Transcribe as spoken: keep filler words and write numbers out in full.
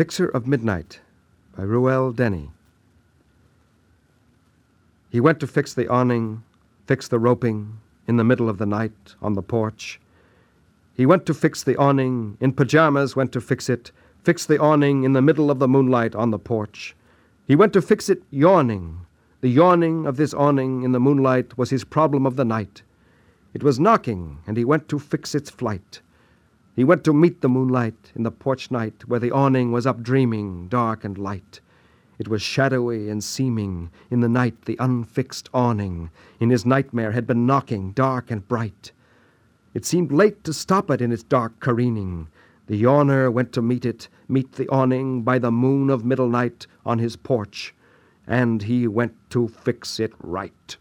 Fixer of Midnight by Ruel Denny. He went to fix the awning, fix the roping, in the middle of the night on the porch. He went to fix the awning, in pajamas went to fix it, fix the awning in the middle of the moonlight on the porch. He went to fix it yawning. The yawning of this awning in the moonlight was his problem of the night. It was knocking, and he went to fix its flight. He went to meet the moonlight in the porch night where the awning was up dreaming, dark and light. It was shadowy and seeming, in the night the unfixed awning in his nightmare had been knocking, dark and bright. It seemed late to stop it in its dark careening. The yawner went to meet it, meet the awning by the moon of middle night on his porch, and he went to fix it right.